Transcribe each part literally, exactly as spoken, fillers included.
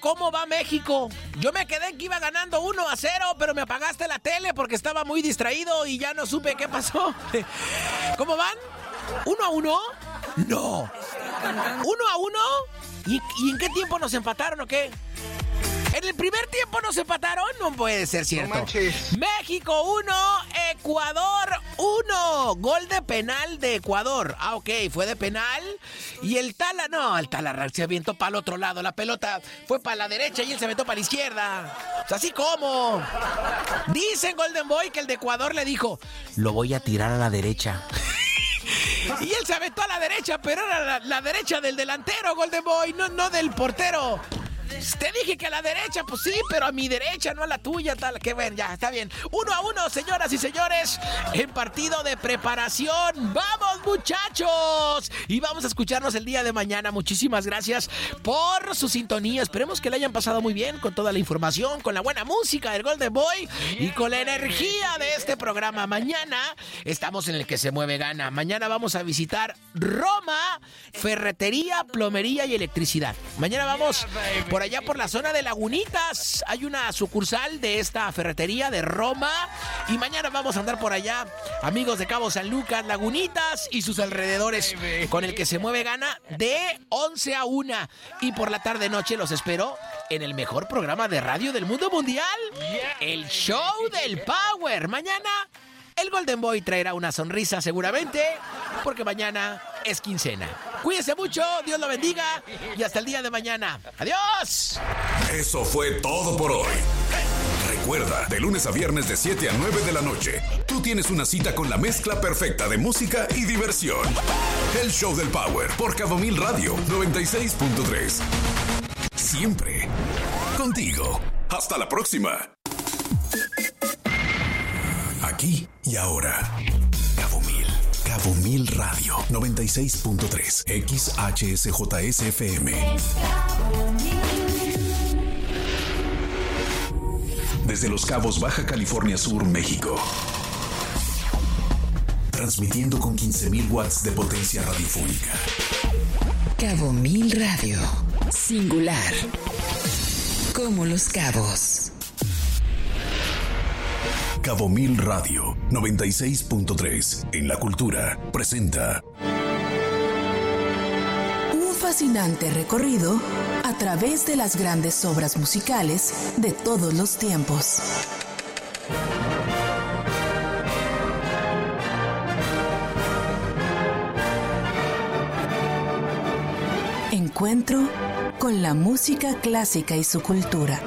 ¿cómo va México? Yo me quedé que iba ganando uno a cero, pero me apagaste la tele porque estaba muy distraído y ya no supe qué pasó. ¿Cómo van? ¿Uno a uno? No. ¿Uno a uno? ¿Y, ¿Y en qué tiempo nos empataron o qué? ¿En el primer tiempo nos empataron? No puede ser cierto. No manches. México uno, Ecuador uno. Gol de penal de Ecuador. Ah, ok, fue de penal. Y el Tala, no, el Tala se avientó para el otro lado. La pelota fue para la derecha y él se aventó para la izquierda. O sea, así como. Dicen Golden Boy que el de Ecuador le dijo, lo voy a tirar a la derecha. Y él se aventó a la derecha, pero era la, la derecha del delantero, Golden Boy, no, no del portero. Te dije que a la derecha, pues sí, pero a mi derecha, no a la tuya, tal. Que ver, ya, está bien. Uno a uno, señoras y señores, en partido de preparación. ¡Vamos, muchachos! Y vamos a escucharnos el día de mañana. Muchísimas gracias por su sintonía. Esperemos que le hayan pasado muy bien con toda la información, con la buena música del Golden Boy y con la energía de este programa. Mañana estamos en el que se mueve gana. Mañana vamos a visitar Roma, ferretería, plomería y electricidad. Mañana vamos por allá por la zona de Lagunitas. Hay una sucursal de esta ferretería de Roma. Y mañana vamos a andar por allá, amigos de Cabo San Lucas, Lagunitas y sus alrededores, con el que se mueve gana de once a una. Y por la tarde noche los espero en el mejor programa de radio del mundo mundial, el Show del Power. Mañana el Golden Boy traerá una sonrisa seguramente, porque mañana es quincena. Cuídense mucho, Dios lo bendiga y hasta el día de mañana. ¡Adiós! Eso fue todo por hoy. Recuerda, de lunes a viernes de siete a nueve de la noche, tú tienes una cita con la mezcla perfecta de música y diversión. El Show del Power por Cabo Mil Radio noventa y seis punto tres. Siempre contigo. Hasta la próxima. Aquí y ahora. Cabo Mil. Cabo Mil Radio noventa y seis punto tres. X H S J S F M. Desde Los Cabos, Baja California Sur, México. Transmitiendo con quince mil watts de potencia radiofónica. Cabo Mil Radio. Singular. Como Los Cabos. Cabo Mil Radio noventa y seis punto tres. En la cultura presenta Un fascinante recorrido a través de las grandes obras musicales de todos los tiempos. Encuentro con la música clásica y su cultura.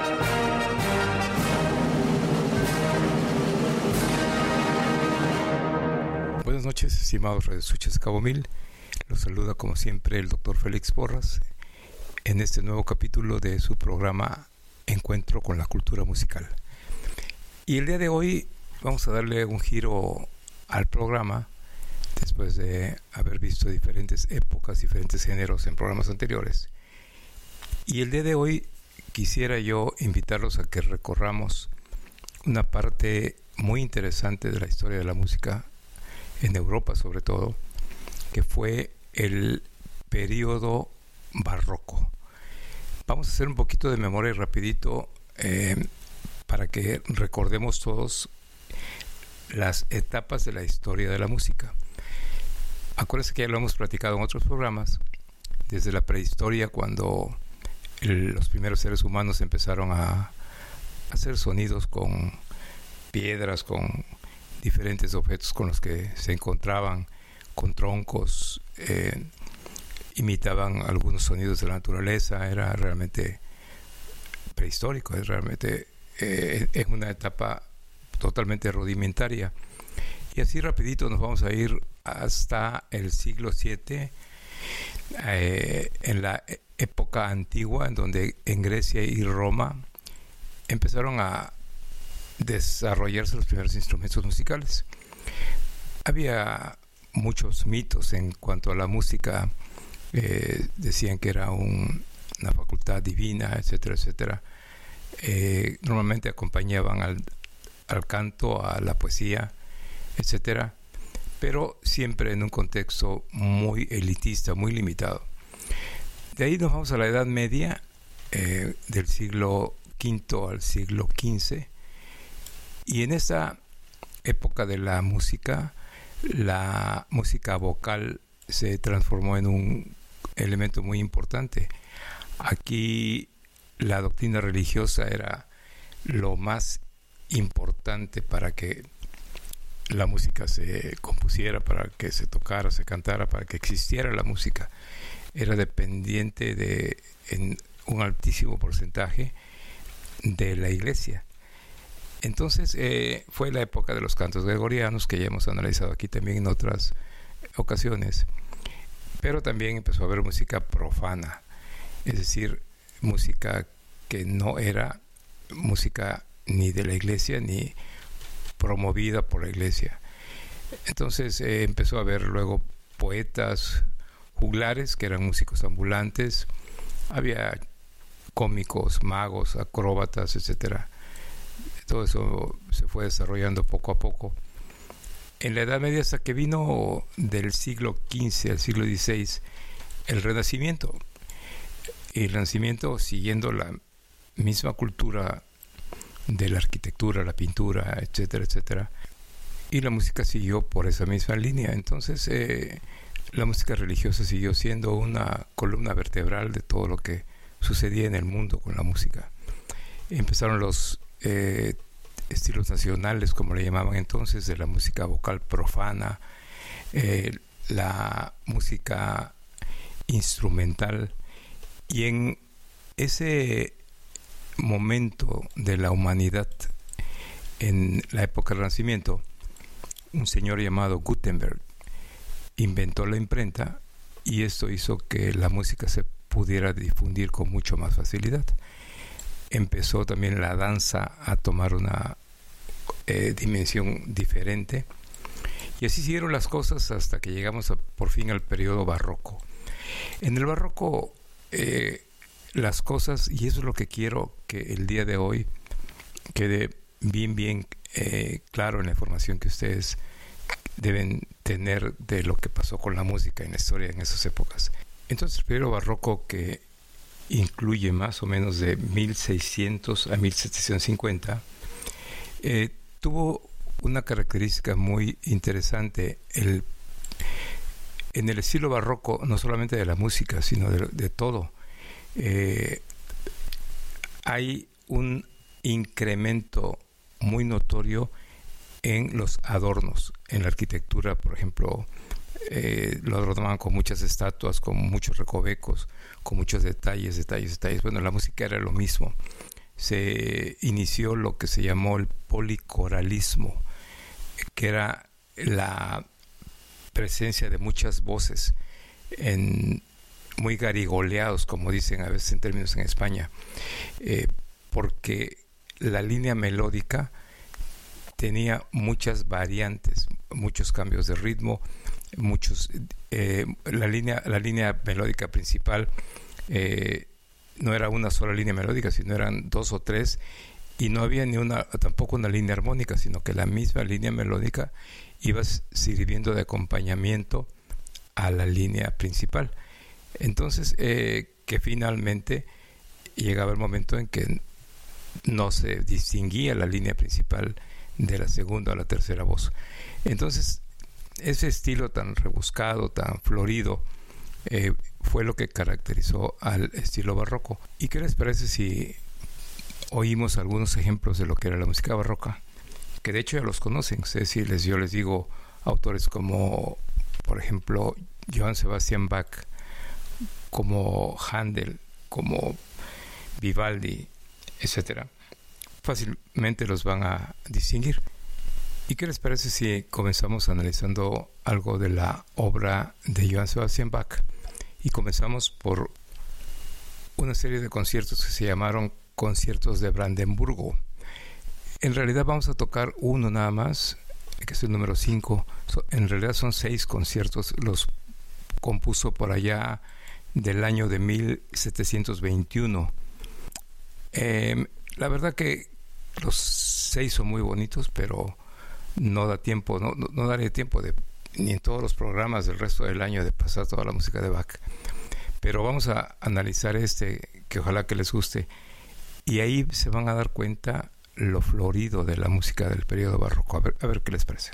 Buenas noches, estimados radioescuchas Cabo Mil. Los saluda como siempre el doctor Félix Porras en este nuevo capítulo de su programa Encuentro con la cultura musical. Y el día de hoy vamos a darle un giro al programa después de haber visto diferentes épocas, diferentes géneros en programas anteriores. Y el día de hoy quisiera yo invitarlos a que recorramos una parte muy interesante de la historia de la música en Europa, sobre todo, que fue el periodo barroco. Vamos a hacer un poquito de memoria rapidito eh, para que recordemos todos las etapas de la historia de la música. Acuérdense que ya lo hemos platicado en otros programas, desde la prehistoria, cuando el, los primeros seres humanos empezaron a hacer sonidos con piedras, con diferentes objetos con los que se encontraban, con troncos, eh, imitaban algunos sonidos de la naturaleza. Era realmente prehistórico, es realmente eh, es una etapa totalmente rudimentaria. Y así rapidito nos vamos a ir hasta el siglo siete, eh, en la época antigua, en donde en Grecia y Roma empezaron a desarrollarse los primeros instrumentos musicales. Había muchos mitos en cuanto a la música. Eh, decían que era un, una facultad divina, etcétera, etcétera. Eh, normalmente acompañaban al, al canto, a la poesía, etcétera, pero siempre en un contexto muy elitista, muy limitado. De ahí nos vamos a la Edad Media, eh, del siglo quinto al siglo quince, y en esa época de la música, la música vocal se transformó en un elemento muy importante. Aquí la doctrina religiosa era lo más importante para que la música se compusiera, para que se tocara, se cantara, para que existiera la música. Era dependiente de, en un altísimo porcentaje, de la iglesia. Entonces eh, fue la época de los cantos gregorianos, que ya hemos analizado aquí también en otras ocasiones, pero también empezó a haber música profana, es decir, música que no era música ni de la iglesia ni promovida por la iglesia. Entonces eh, empezó a haber luego poetas juglares, que eran músicos ambulantes, había cómicos, magos, acróbatas, etcétera. Todo eso se fue desarrollando poco a poco. En la Edad Media, hasta que vino del siglo quince al siglo dieciséis el Renacimiento. Y el Renacimiento, siguiendo la misma cultura de la arquitectura, la pintura, etcétera, etcétera. Y la música siguió por esa misma línea. Entonces, eh, la música religiosa siguió siendo una columna vertebral de todo lo que sucedía en el mundo con la música. Empezaron los eh, estilos nacionales, como le llamaban entonces, de la música vocal profana, eh, la música instrumental, y en ese momento de la humanidad, en la época del Renacimiento, un señor llamado Gutenberg inventó la imprenta, y esto hizo que la música se pudiera difundir con mucho más facilidad. Empezó también la danza a tomar una eh, dimensión diferente, y así siguieron las cosas hasta que llegamos a, por fin al periodo barroco. En el barroco eh, las cosas, y eso es lo que quiero que el día de hoy quede bien bien eh, claro en la información que ustedes deben tener de lo que pasó con la música en la historia en esas épocas. Entonces el periodo barroco, que incluye más o menos de mil seiscientos a mil setecientos cincuenta, eh, tuvo una característica muy interesante. El, en el estilo barroco, no solamente de la música, sino de, de todo, eh, hay un incremento muy notorio en los adornos, en la arquitectura. Por ejemplo, eh, lo adornaban con muchas estatuas, con muchos recovecos, con muchos detalles, detalles, detalles. Bueno, la música era lo mismo. Se inició lo que se llamó el policoralismo, que era la presencia de muchas voces, en, muy garigoleados, como dicen a veces en términos en España, eh, porque la línea melódica tenía muchas variantes, muchos cambios de ritmo, muchos eh, la línea la línea melódica principal eh, no era una sola línea melódica, sino eran dos o tres, y no había ni una tampoco una línea armónica, sino que la misma línea melódica iba sirviendo de acompañamiento a la línea principal. Entonces eh, que finalmente llegaba el momento en que no se distinguía la línea principal de la segunda o la tercera voz. Entonces ese estilo tan rebuscado, tan florido, eh, fue lo que caracterizó al estilo barroco. ¿Y qué les parece si oímos algunos ejemplos de lo que era la música barroca? Que de hecho ya los conocen. Sé si les, yo les digo autores como, por ejemplo, Johann Sebastian Bach, como Händel, como Vivaldi, etcétera, fácilmente los van a distinguir. ¿Y qué les parece si comenzamos analizando algo de la obra de Johann Sebastian Bach? Y comenzamos por una serie de conciertos que se llamaron Conciertos de Brandenburgo. En realidad vamos a tocar uno nada más, que es el número cinco. En realidad son seis conciertos, los compuso por allá del año de mil setecientos veintiuno. Eh, la verdad que los seis son muy bonitos, pero no da tiempo, no, no, no daré tiempo de, ni en todos los programas del resto del año, de pasar toda la música de Bach. Pero vamos a analizar este, que ojalá que les guste. Y ahí se van a dar cuenta lo florido de la música del periodo barroco. A ver, a ver qué les parece.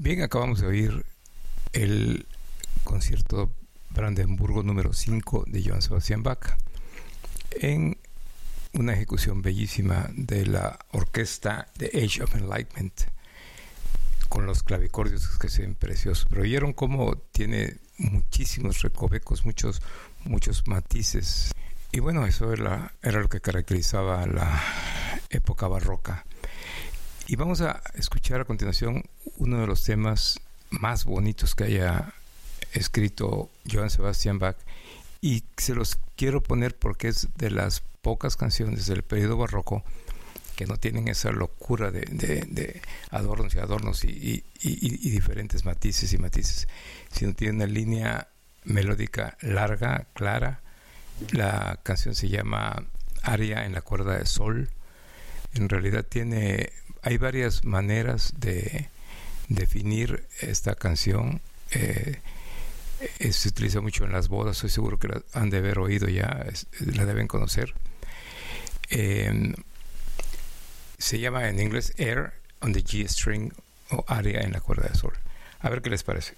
Bien, acabamos de oír el concierto Brandenburgo número cinco de Johann Sebastian Bach en una ejecución bellísima de la orquesta The Age of Enlightenment, con los clavicordios que se ven preciosos. Pero vieron cómo tiene muchísimos recovecos, muchos, muchos matices. Y bueno, eso era, era lo que caracterizaba la época barroca. Y vamos a escuchar a continuación uno de los temas más bonitos que haya escrito Johann Sebastian Bach, y se los quiero poner porque es de las pocas canciones del periodo barroco que no tienen esa locura de, de, de adornos y adornos y, y, y, y diferentes matices y matices, sino tiene una línea melódica larga, clara. La canción se llama Aria en la cuerda de sol. En realidad tiene, hay varias maneras de definir esta canción. Eh, eh, se utiliza mucho en las bodas, estoy seguro que la han de haber oído ya, es, la deben conocer. Eh, se llama en inglés Air on the G string o Aria en la cuerda de sol. A ver qué les parece.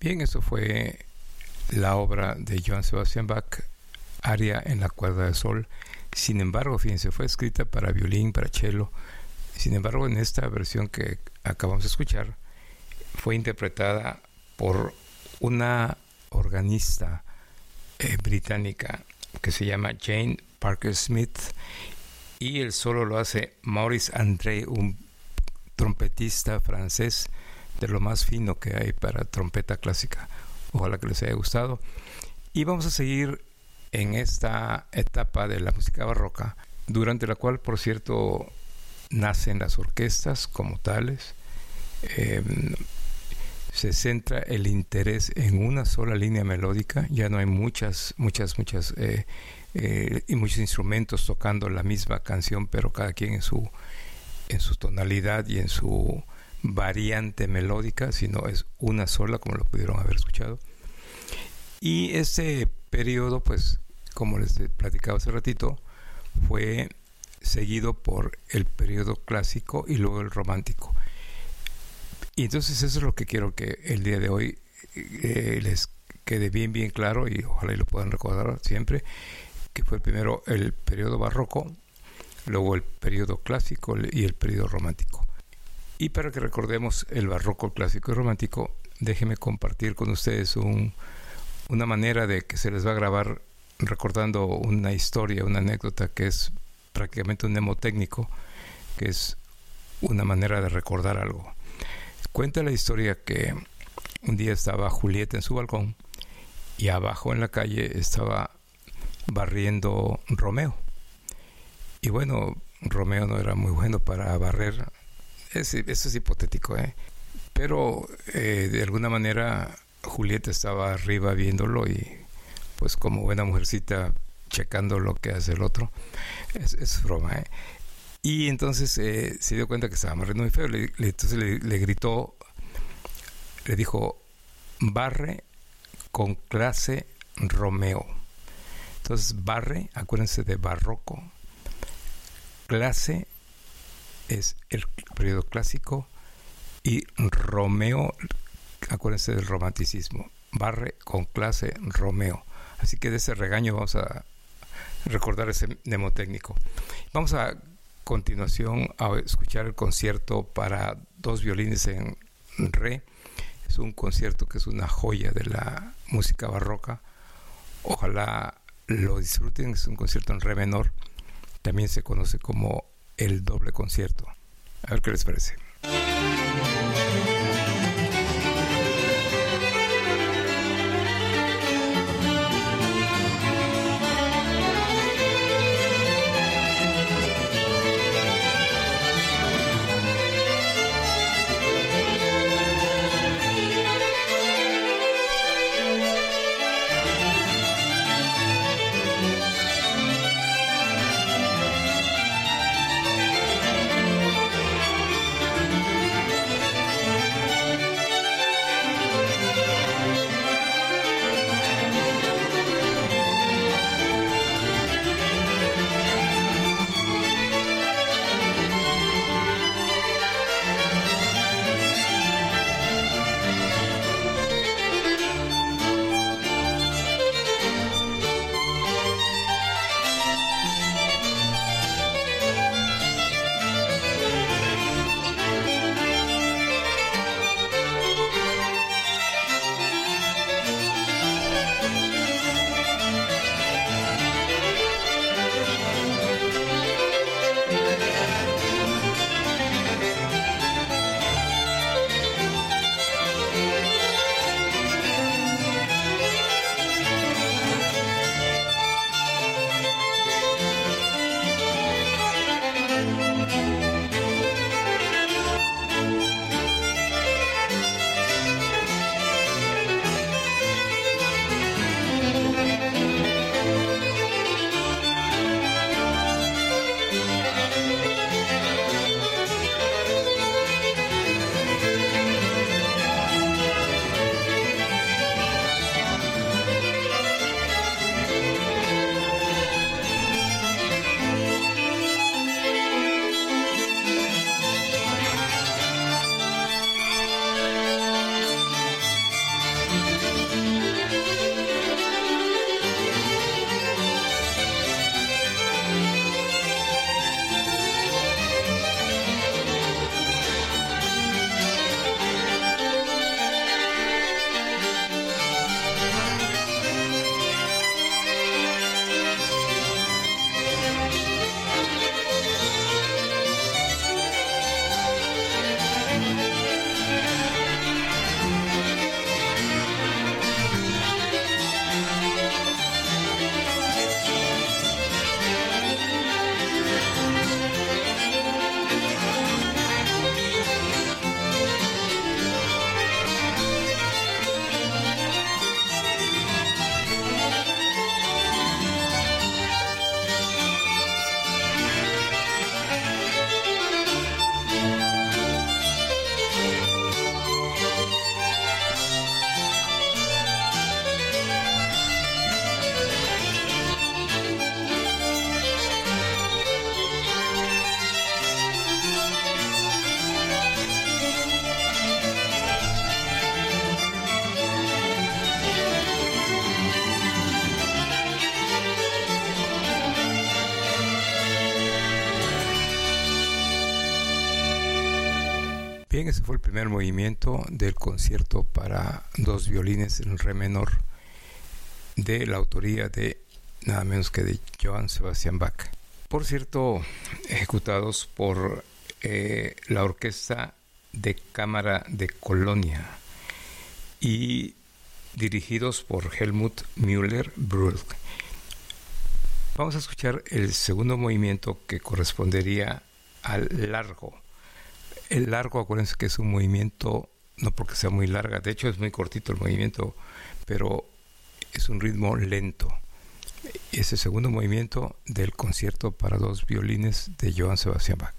Bien, eso fue la obra de Johann Sebastian Bach, Aria en la cuerda de sol. Sin embargo, fíjense, fue escrita para violín, para cello. Sin embargo, en esta versión que acabamos de escuchar, fue interpretada por una organista eh, británica que se llama Jane Parker Smith, y el solo lo hace Maurice André, un trompetista francés de lo más fino que hay para trompeta clásica. Ojalá que les haya gustado. Y vamos a seguir en esta etapa de la música barroca, durante la cual, por cierto, nacen las orquestas como tales. Eh, se centra el interés en una sola línea melódica. Ya no hay muchas, muchas, muchas eh, eh, y muchos instrumentos tocando la misma canción, pero cada quien en su en su tonalidad y en su variante melódica, sino es una sola, como lo pudieron haber escuchado. Y este periodo, pues, como les platicaba hace ratito, fue seguido por el periodo clásico y luego el romántico. Y entonces eso es lo que quiero que el día de hoy eh, les quede bien, bien claro, y ojalá y lo puedan recordar siempre, que fue primero el periodo barroco, luego el periodo clásico y el periodo romántico. Y para que recordemos el barroco, clásico y romántico, déjenme compartir con ustedes un, una manera de que se les va a grabar recordando una historia, una anécdota que es prácticamente un mnemotécnico, que es una manera de recordar algo. Cuenta la historia que un día estaba Julieta en su balcón y abajo en la calle estaba barriendo Romeo. Y bueno, Romeo no era muy bueno para barrer. Es, eso es hipotético, ¿eh? Pero eh, de alguna manera Julieta estaba arriba viéndolo y pues como buena mujercita checando lo que hace el otro. Es, es broma, ¿eh? Y entonces eh, se dio cuenta que estaba barriendo muy feo. Le, le, entonces le, le gritó, le dijo: barre con clase, Romeo. Entonces barre, acuérdense de barroco. Clase es el periodo clásico y Romeo, acuérdense del romanticismo. Barre con clase, Romeo. Así que de ese regaño vamos a recordar ese mnemotécnico. Vamos a continuación a escuchar el concierto para dos violines en re. Es un concierto que es una joya de la música barroca. Ojalá lo disfruten. Es un concierto en re menor. También se conoce como el doble concierto. A ver qué les parece. Bien, ese fue el primer movimiento del concierto para dos violines en re menor de la autoría de nada menos que de Johann Sebastian Bach. Por cierto, ejecutados por eh, la Orquesta de Cámara de Colonia y dirigidos por Helmut Müller-Brühl. Vamos a escuchar el segundo movimiento, que correspondería al largo. El largo, acuérdense que es un movimiento, no porque sea muy larga, de hecho es muy cortito el movimiento, pero es un ritmo lento. Ese segundo movimiento del concierto para dos violines de Johann Sebastian Bach.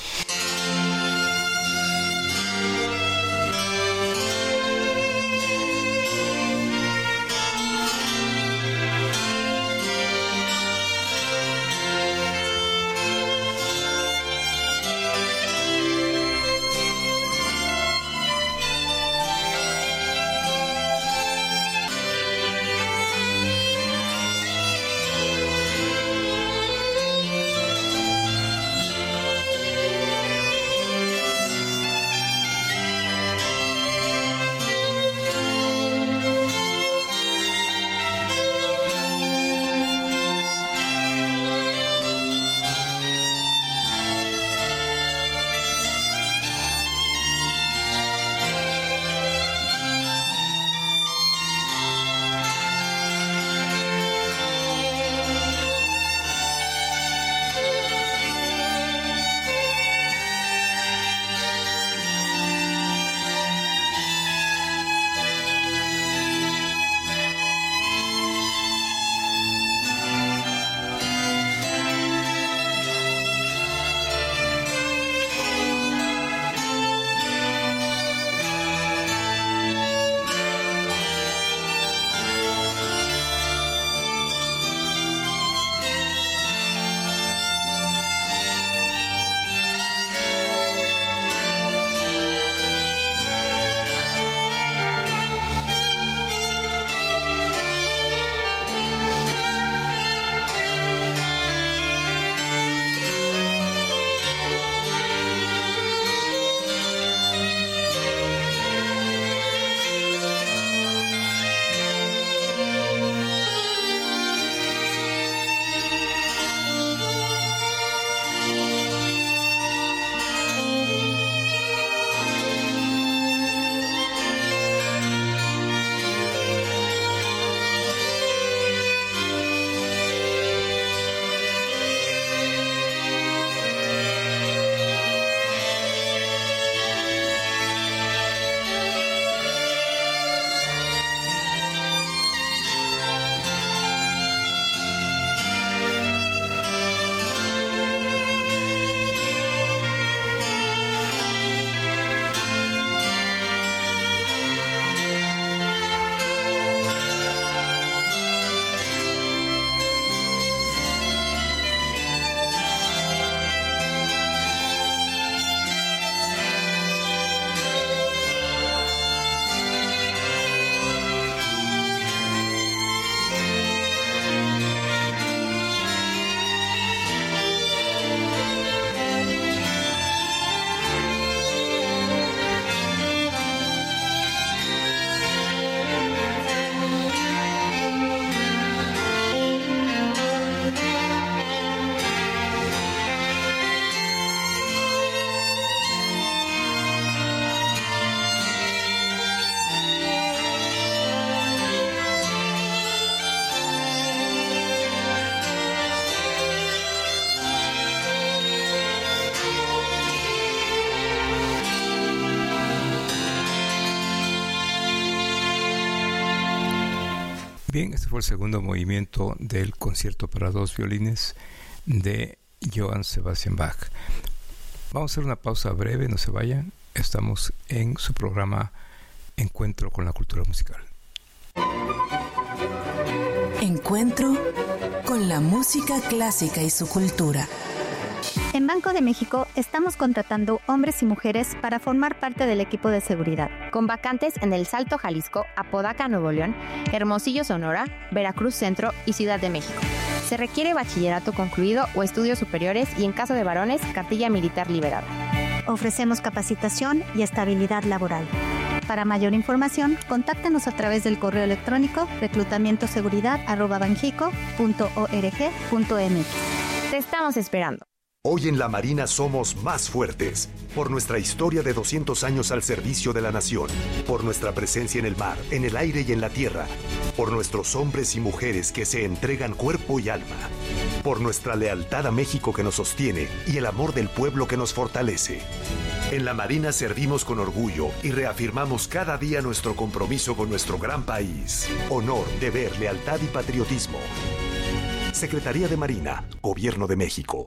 Bien, este fue el segundo movimiento del concierto para dos violines de Johann Sebastian Bach. Vamos a hacer una pausa breve, no se vayan. Estamos en su programa Encuentro con la Cultura Musical. Encuentro con la música clásica y su cultura. En Banco de México estamos contratando hombres y mujeres para formar parte del equipo de seguridad, con vacantes en El Salto, Jalisco, Apodaca, Nuevo León, Hermosillo, Sonora, Veracruz Centro y Ciudad de México. Se requiere bachillerato concluido o estudios superiores y, en caso de varones, cartilla militar liberada. Ofrecemos capacitación y estabilidad laboral. Para mayor información, contáctanos a través del correo electrónico reclutamientoseguridad arroba banjico punto org punto mx. Te estamos esperando. Hoy en la Marina somos más fuertes, por nuestra historia de doscientos años al servicio de la nación, por nuestra presencia en el mar, en el aire y en la tierra, por nuestros hombres y mujeres que se entregan cuerpo y alma, por nuestra lealtad a México que nos sostiene y el amor del pueblo que nos fortalece. En la Marina servimos con orgullo y reafirmamos cada día nuestro compromiso con nuestro gran país. Honor, deber, lealtad y patriotismo. Secretaría de Marina, Gobierno de México.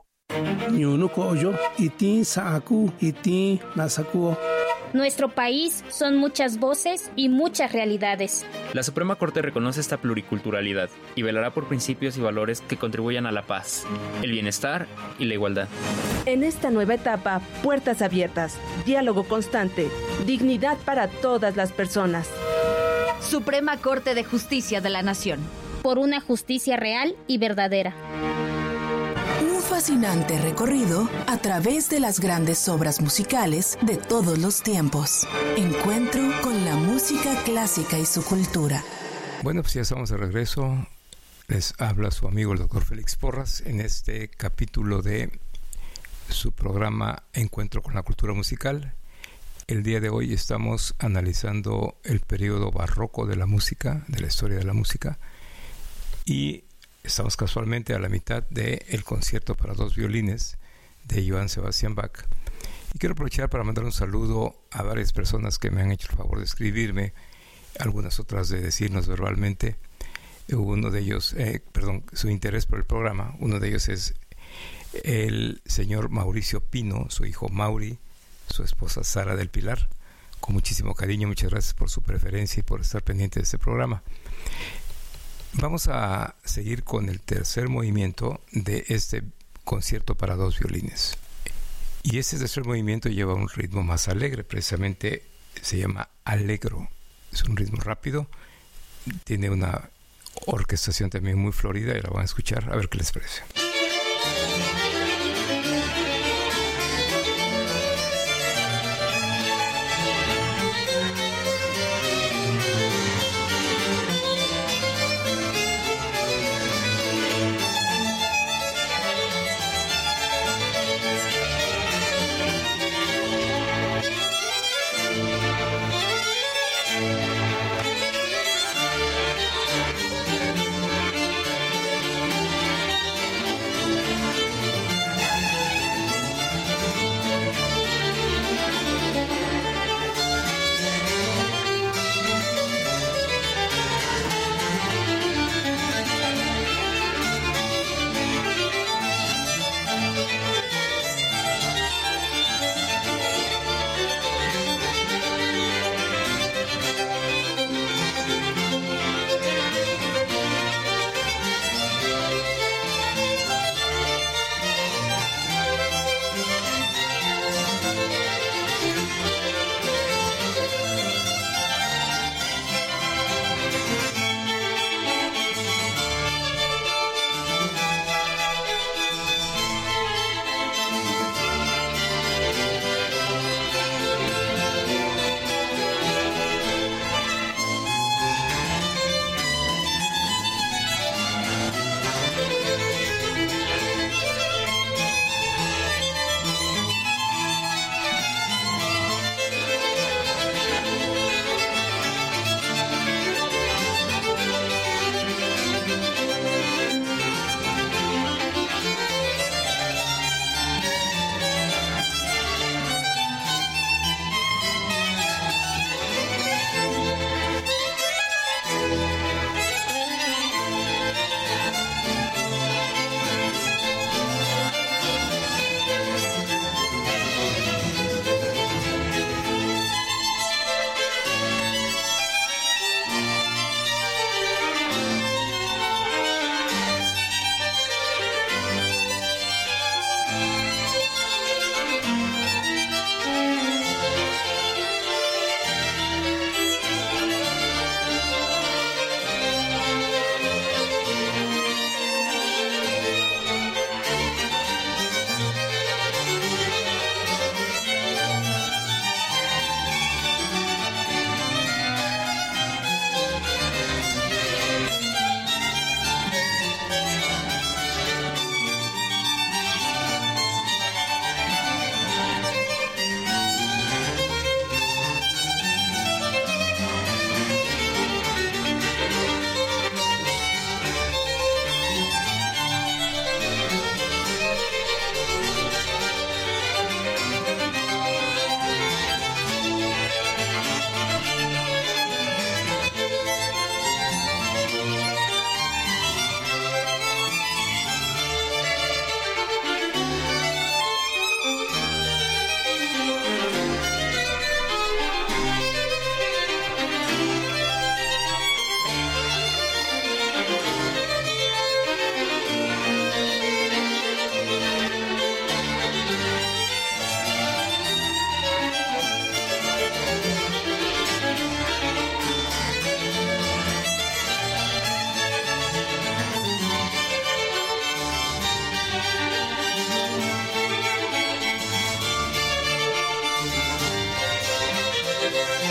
Nuestro país son muchas voces y muchas realidades. La Suprema Corte reconoce esta pluriculturalidad y velará por principios y valores que contribuyan a la paz, el bienestar y la igualdad. En esta nueva etapa, puertas abiertas, diálogo constante, dignidad para todas las personas. Suprema Corte de Justicia de la Nación. Por una justicia real y verdadera. Un fascinante recorrido a través de las grandes obras musicales de todos los tiempos. Encuentro con la música clásica y su cultura. Bueno, pues ya estamos de regreso. Les habla su amigo el doctor Félix Porras en este capítulo de su programa Encuentro con la cultura musical. El día de hoy estamos analizando el periodo barroco de la música, de la historia de la música, y estamos casualmente a la mitad del concierto para dos violines de Johann Sebastian Bach. Y quiero aprovechar para mandar un saludo a varias personas que me han hecho el favor de escribirme, algunas otras de decirnos verbalmente. Uno de ellos, eh, perdón, su interés por el programa. Uno de ellos es el señor Mauricio Pino, su hijo Mauri, su esposa Sara del Pilar. Con muchísimo cariño, muchas gracias por su preferencia y por estar pendiente de este programa. Vamos a seguir con el tercer movimiento de este concierto para dos violines. Y este tercer movimiento lleva un ritmo más alegre, precisamente se llama Allegro. Es un ritmo rápido, tiene una orquestación también muy florida y la van a escuchar, a ver qué les parece.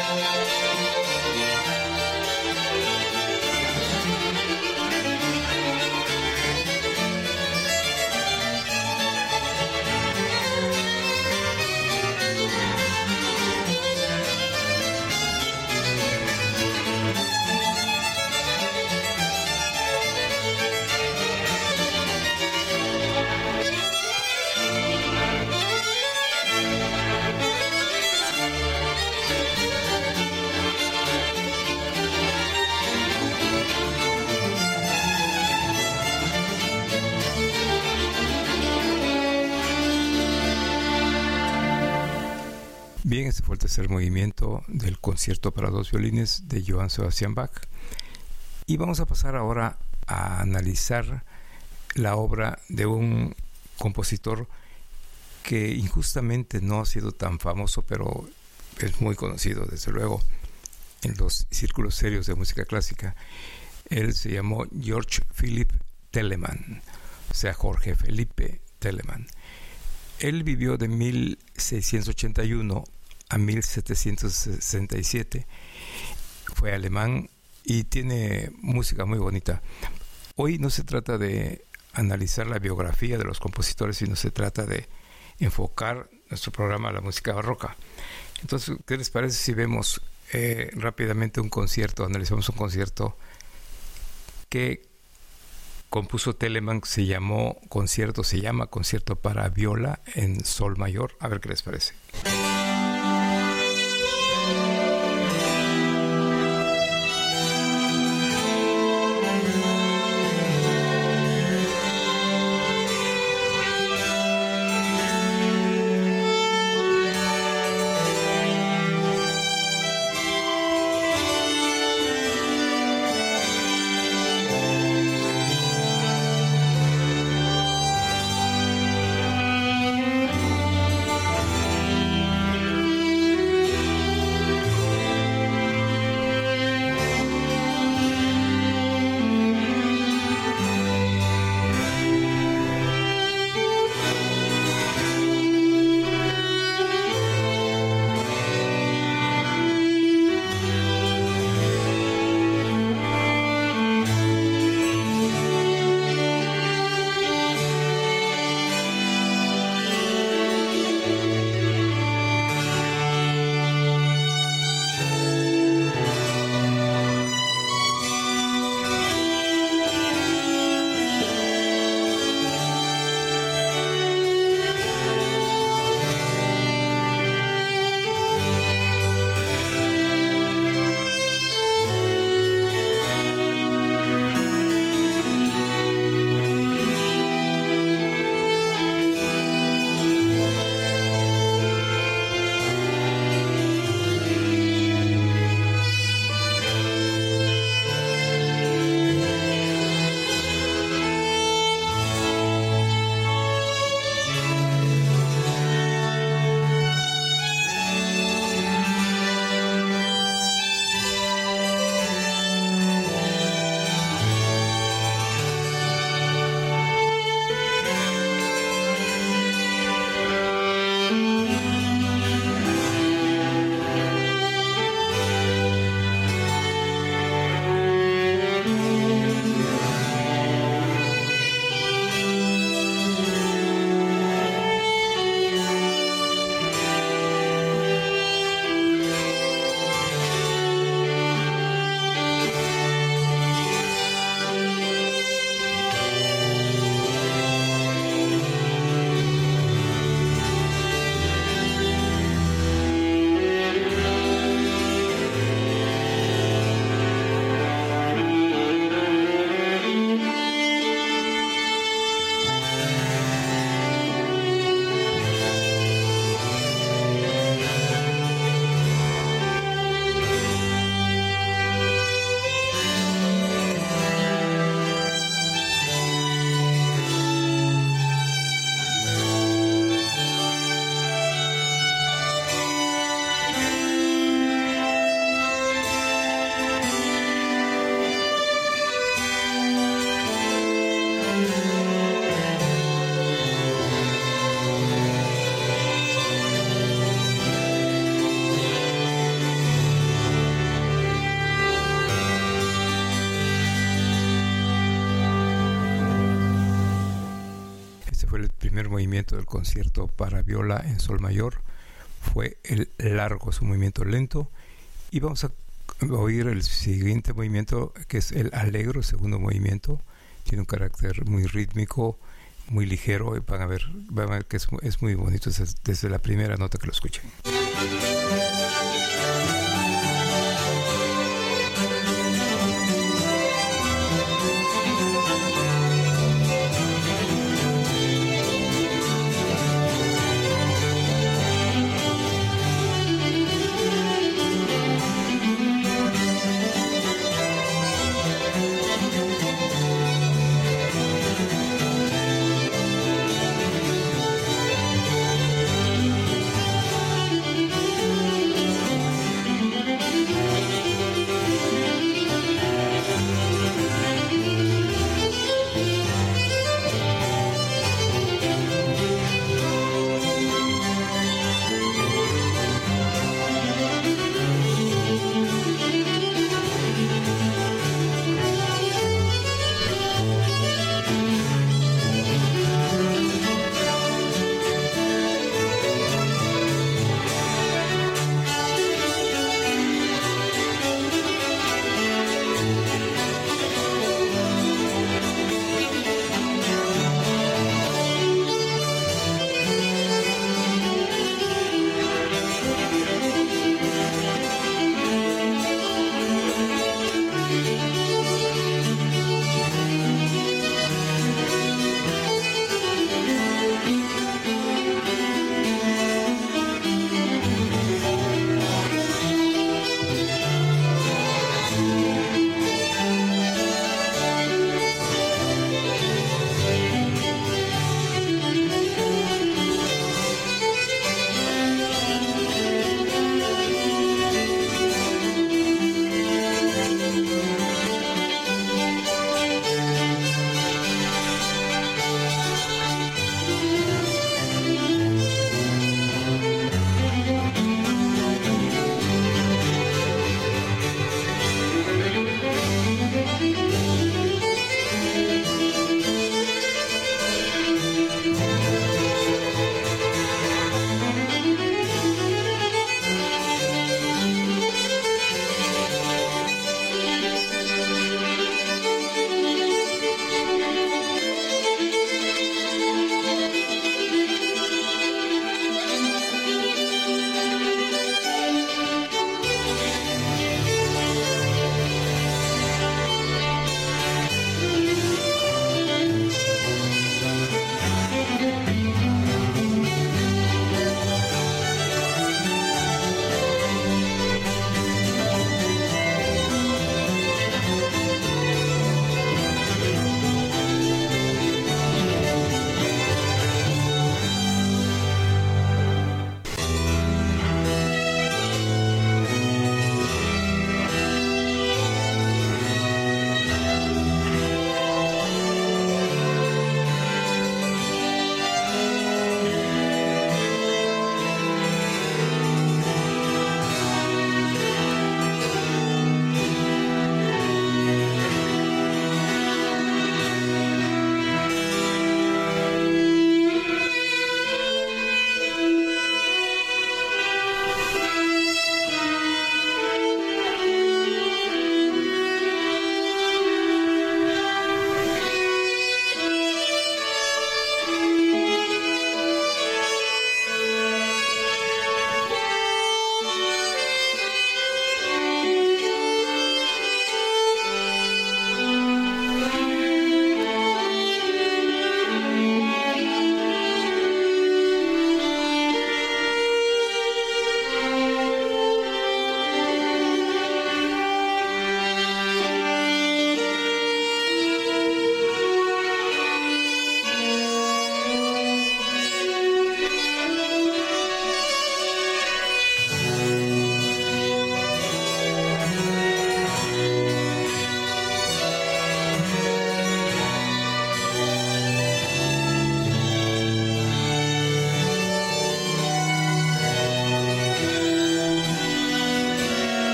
Bien, este fue el tercer movimiento del concierto para dos violines de Johann Sebastian Bach. Y vamos a pasar ahora a analizar la obra de un compositor que injustamente no ha sido tan famoso, pero es muy conocido, desde luego, en los círculos serios de música clásica. Él se llamó George Philipp Telemann, o sea, Jorge Felipe Telemann. Él vivió de mil seiscientos ochenta y uno a mil setecientos sesenta y siete. Fue alemán y tiene música muy bonita. Hoy no se trata de analizar la biografía de los compositores, sino se trata de enfocar nuestro programa a la música barroca. Entonces, ¿qué les parece si vemos eh, rápidamente un concierto? Analizamos un concierto que compuso Telemann, se llamó concierto, se llama concierto para viola en sol mayor. A ver qué les parece. fue el primer movimiento del concierto para viola en sol mayor. Fue el largo, su movimiento lento. Y vamos a oír el siguiente movimiento, que es el allegro, segundo movimiento. Tiene un carácter muy rítmico, muy ligero, y van a ver, van a ver que es, es muy bonito desde, desde la primera nota que lo escuchen.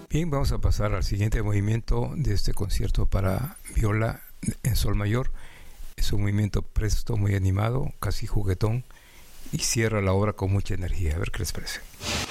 Bien, vamos a pasar al siguiente movimiento de este concierto para viola en sol mayor. Es un movimiento presto, muy animado, casi juguetón, y cierra la obra con mucha energía. A ver qué les parece.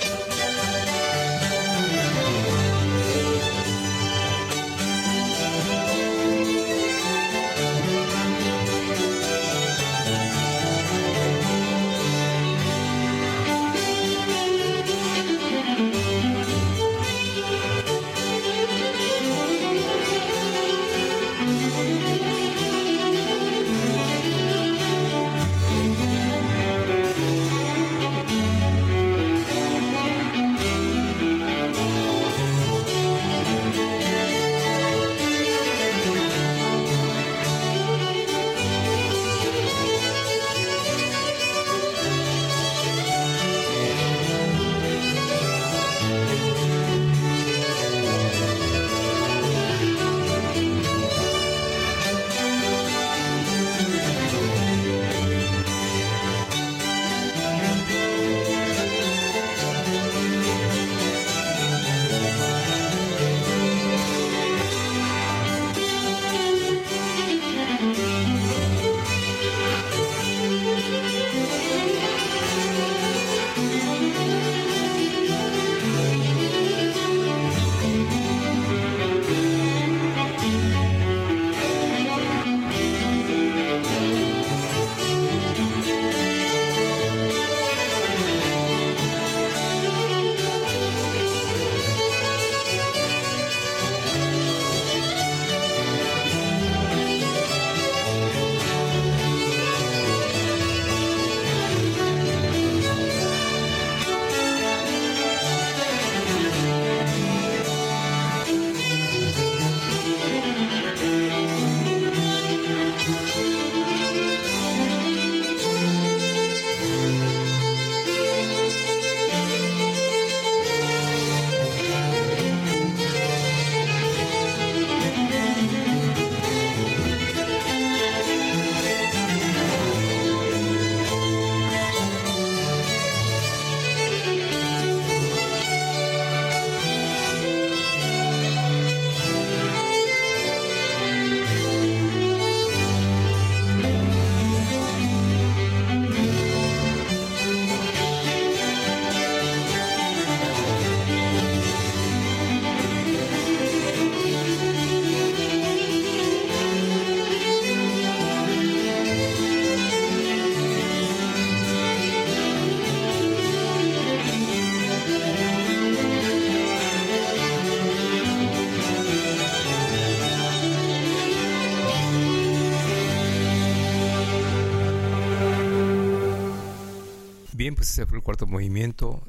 Bien, pues ese fue el cuarto movimiento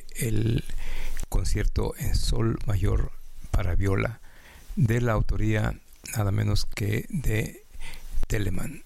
del concierto en sol mayor para viola, de la autoría nada menos que de Telemann.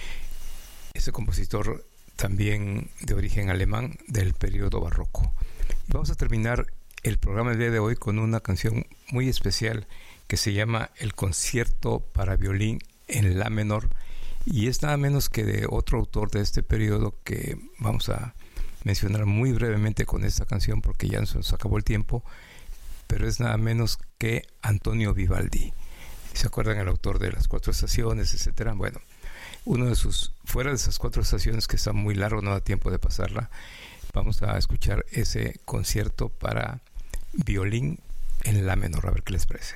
Ese compositor también de origen alemán del periodo barroco. Y vamos a terminar el programa del día de hoy con una canción muy especial que se llama El concierto para violín en la menor, y es nada menos que de otro autor de este periodo que vamos a mencionar muy brevemente con esta canción porque ya se nos acabó el tiempo, pero es nada menos que Antonio Vivaldi. ¿Se acuerdan el autor de Las Cuatro Estaciones, etcétera? Bueno, uno de sus, fuera de esas cuatro estaciones que está muy largo, no da tiempo de pasarla, vamos a escuchar ese concierto para violín en la menor, a ver qué les parece.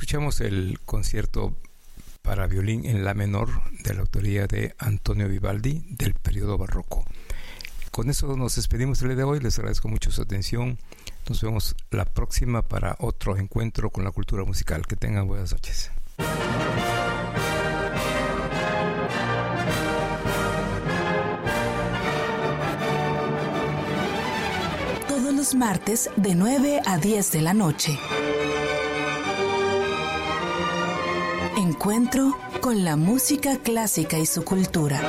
escuchamos el concierto para violín en la menor de la autoría de Antonio Vivaldi del periodo barroco. Con eso nos despedimos el día de hoy. Les agradezco mucho su atención. Nos vemos la próxima para otro encuentro con la cultura musical. Que tengan buenas noches. Todos los martes de nueve a diez de la noche. Encuentro con la música clásica y su cultura.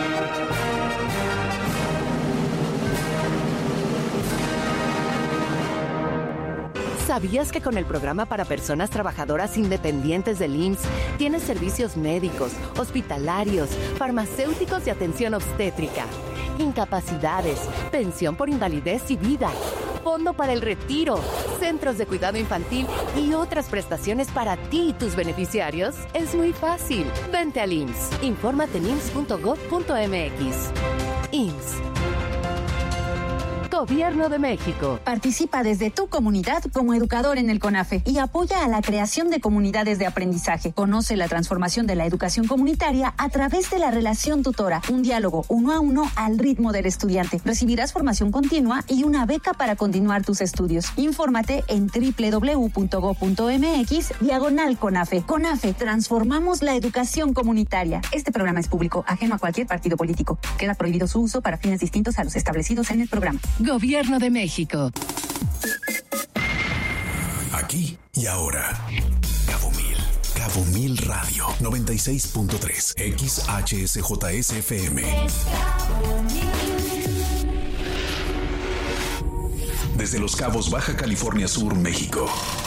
¿Sabías que con el programa para personas trabajadoras independientes del I M S S S tienes servicios médicos, hospitalarios, farmacéuticos y atención obstétrica, incapacidades, pensión por invalidez y vida, fondo para el retiro, centros de cuidado infantil y otras prestaciones para ti y tus beneficiarios? Es muy fácil. Vente al I M S S. Infórmate en I M S S punto gov punto m x. I M S S. Gobierno de México. Participa desde tu comunidad como educador en el CONAFE y apoya a la creación de comunidades de aprendizaje. Conoce la transformación de la educación comunitaria a través de la relación tutora, un diálogo uno a uno al ritmo del estudiante. Recibirás formación continua y una beca para continuar tus estudios. Infórmate en doble u doble u doble u punto gob punto m x diagonal CONAFE. CONAFE, transformamos la educación comunitaria. Este programa es público, ajeno a cualquier partido político. Queda prohibido su uso para fines distintos a los establecidos en el programa. Gobierno de México. Aquí y ahora. Cabo Mil. Cabo Mil Radio. noventa y seis punto tres. X H S J S F M. Desde Los Cabos, Baja California Sur, México.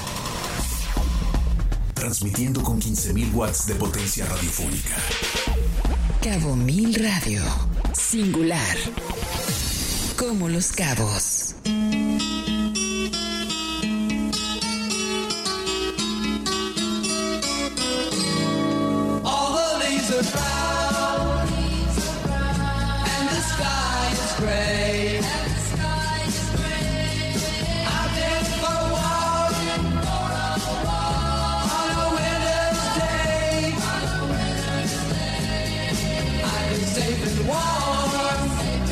Transmitiendo con quince mil watts de potencia radiofónica. Cabo Mil Radio. Singular. Como Los Cabos. All the leaves are brown, and the sky is gray. I've been for a walk on a winter's day. I've been safe and warm.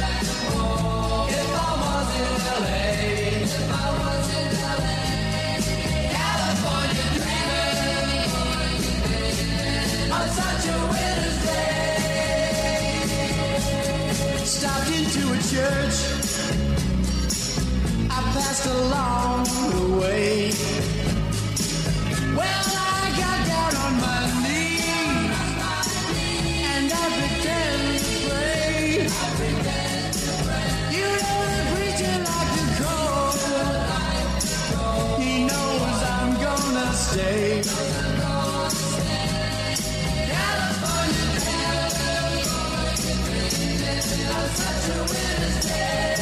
If I was in L A, if I was in L A, California dreaming on such a winter's day. Stopped into a church, I passed along the way. Well, I got down on my knees and I pretend to pray. You know the preacher like to call. He knows I'm gonna stay. California dreaming on such a winter's day.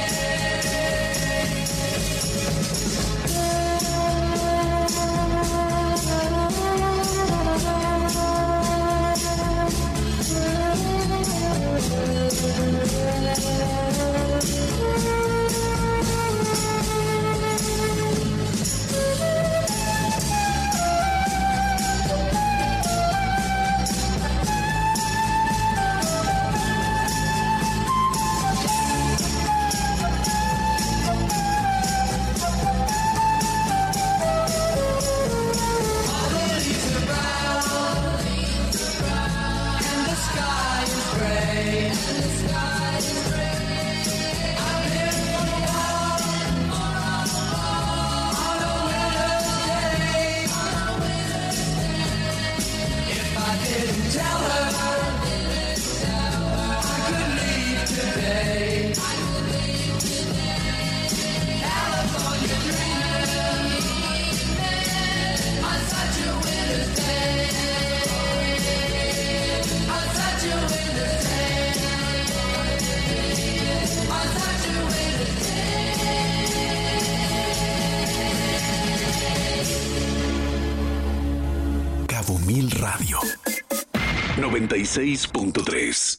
Cabo Mil Radio. noventa y seis punto tres.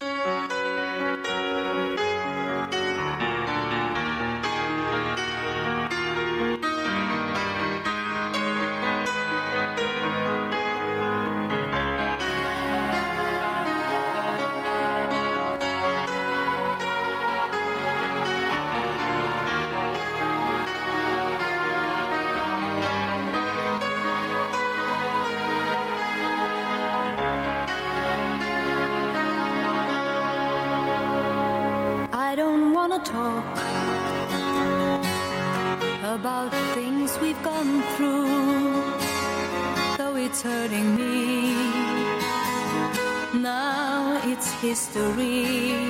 wanna talk about things we've gone through, though it's hurting me. Now it's history.